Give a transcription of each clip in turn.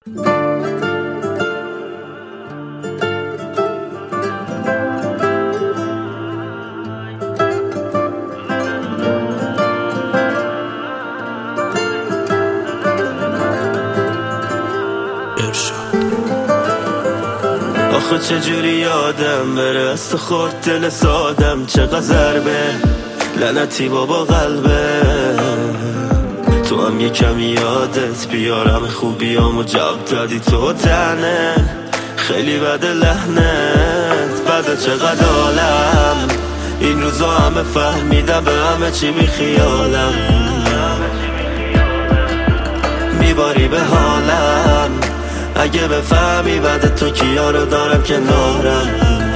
آخه چجوری یادم بره است خورد دل سادم چقدر ضربه لعنتی بابا قلبه تو هم یه کمی یادت بیارم خوبیامو جواب دادی تو تنه خیلی بده لحنت بده چقدر عالم این روزا همه فهمیدم به همه چی بی خیالم میباری به حالم اگه بفهمی بعد تو کیا رو دارم کنارم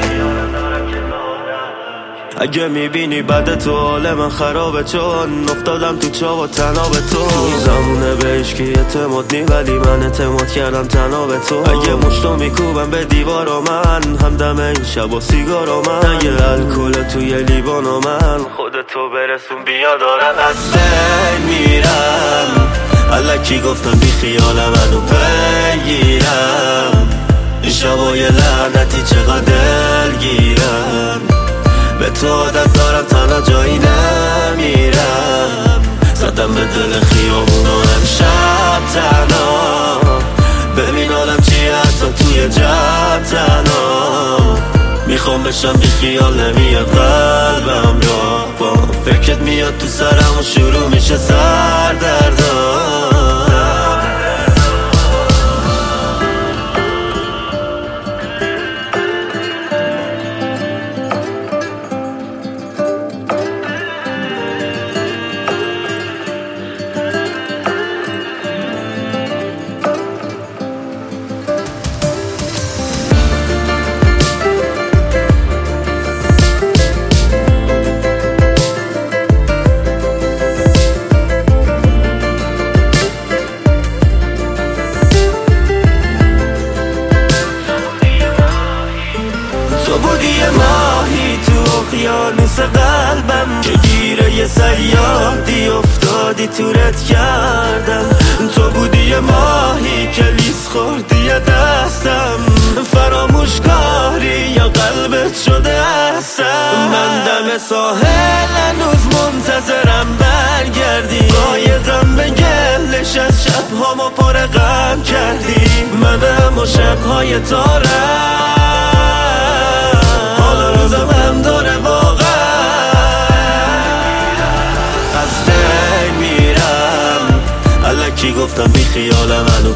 اگه میبینی بعد تو حال من خرابه چون افتادم تو چا و تنها به تو زمونه به عشقی اعتماد نی ولی من اعتماد کردم تنها به تو اگه مشتو میکوبم به دیوارا من همدم این شب و سیگارا من اگه الکل توی لیوانو من خودتو برسون بیا دارم از بین میرم الکی گفتم بی خیال منو بگیرم این شبای لعنتی چقدر دلگیرم به تو عادت دارم تنها جایی نمیرم زدم به دل خیابونو امشب تنها ببین آدم چیه حتی توی جب تنها میخوام بشم بی خیال نمیاد قلبم راه با فکرت میاد تو سرم و شروع میشه سردردم تو بودی یه ماهی تو اقیانوس قلبم که گیره یه صیادی افتادی تورت کردم تو بودی یه ماهی که لیس خوردی دستم فراموش کاری یا قلبت شده هستم من دم ساحل هنوز منتظرم برگردی قایقم به گلش از شبهامو پر غم کردی منم و شبهای تارم روزم هم داره واقعا از بین میرم الکی گفتم بی خیال منو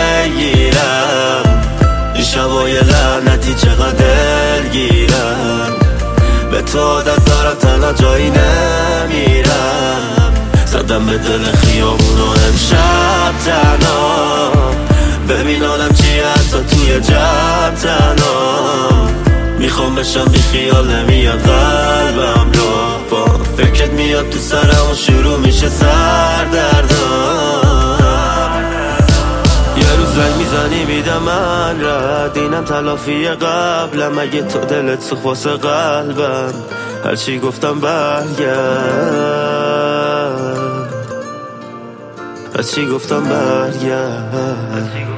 بگیرم این شبای لعنتی چقدر دلگیرم به تو عادت دارم تنها جایی نمیرم زدم به دل خیابونو امشب تنها ببین آدم چیه حتی توی جب تنها میخوام بشم بی خیال نمیاد قلبم راه با فکرت میاد تو سرم و شروع میشه سردردم یه روز زنگ میزنی میدم من رد اینم تلافی قبلم اگه تو دلت سوخت واسه قلبم هرچی گفتم برگرد هرچی گفتم برگرد